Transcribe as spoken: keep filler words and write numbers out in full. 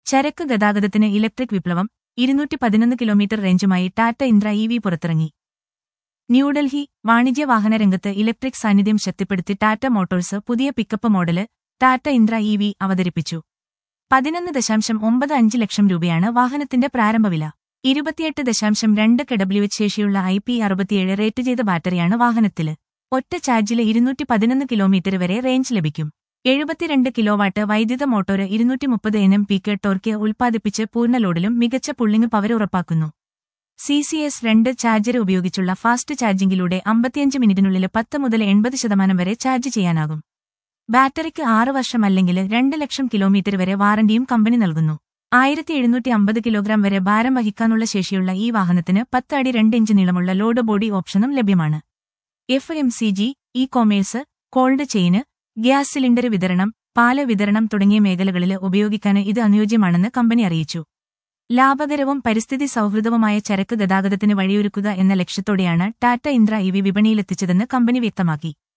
ചരക്ക് ഗതാഗതത്തിന് ഇലക്ട്രിക് വിപ്ലവം ഇരുന്നൂറ്റി പതിനൊന്ന് കിലോമീറ്റർ റേഞ്ചുമായി ടാറ്റ ഇന്ദ്ര ഇ വി പുറത്തിറങ്ങി. ന്യൂഡൽഹി വാണിജ്യ വാഹന രംഗത്ത് ഇലക്ട്രിക് സാന്നിധ്യം ശക്തിപ്പെടുത്തി ടാറ്റ മോട്ടോഴ്സ് പുതിയ pickup model Tata Intra E V അവതരിപ്പിച്ചു. പതിനൊന്ന് ദശാംശം ഒമ്പത് അഞ്ച് ലക്ഷം രൂപയാണ് വാഹനത്തിന്റെ പ്രാരംഭവില. ഇരുപത്തിയെട്ട് ദശാംശം രണ്ട് കെഡബ്ല്യുഎച്ച് ശേഷിയുള്ള ഐ പി അറുപത്തിയേഴ് റേറ്റ് ചെയ്ത ബാറ്ററിയാണ് വാഹനത്തില്. ഒറ്റ ചാർജില് ഇരുന്നൂറ്റി പതിനൊന്ന് കിലോമീറ്റർ വരെ റേഞ്ച് ലഭിക്കും. എഴുപത്തിരണ്ട് കിലോവാട്ട് വൈദ്യുത മോട്ടോര് ഇരുന്നൂറ്റി മുപ്പത് എൻ എം പീക്ക് ടോർക്ക് ഉൽപ്പാദിപ്പിച്ച് പൂർണ്ണ ലോഡിലും മികച്ച പുള്ളിങ് പവർ ഉറപ്പാക്കുന്നു. സി സി എസ് രണ്ട് ചാർജർ ഉപയോഗിച്ചുള്ള ഫാസ്റ്റ് ചാർജിംഗിലൂടെ അമ്പത്തിയഞ്ച് മിനിറ്റിനുള്ളിൽ പത്ത് മുതൽ എൺപത് ശതമാനം വരെ ചാർജ് ചെയ്യാനാകും. ബാറ്ററിക്ക് ആറ് വർഷം അല്ലെങ്കിൽ രണ്ട് ലക്ഷം കിലോമീറ്റർ വരെ വാറണ്ടിയും കമ്പനി നൽകുന്നു. ആയിരത്തി എഴുന്നൂറ്റി അമ്പത് കിലോഗ്രാം വരെ ഭാരം വഹിക്കാനുള്ള ശേഷിയുള്ള ഈ വാഹനത്തിന് പത്ത് അടി രണ്ട് ഇഞ്ച് നീളമുള്ള ലോഡ് ബോഡി ഓപ്ഷനും ലഭ്യമാണ്. F M C G, e commerce, cold chain, gas cylinder വിതരണം, പാല് വിതരണം തുടങ്ങിയ മേഖലകളിൽ ഉപയോഗിക്കാൻ ഇത് അനുയോജ്യമാണെന്ന് കമ്പനി അറിയിച്ചു. ലാഭകരവും പരിസ്ഥിതി സൗഹൃദവുമായ ചരക്ക് ഗതാഗതത്തിന് വഴിയൊരുക്കുക എന്ന ലക്ഷ്യത്തോടെയാണ് ടാറ്റ ഇന്ദ്ര ഇ വി വിപണിയിലെത്തിച്ചതെന്ന് കമ്പനി വ്യക്തമാക്കി.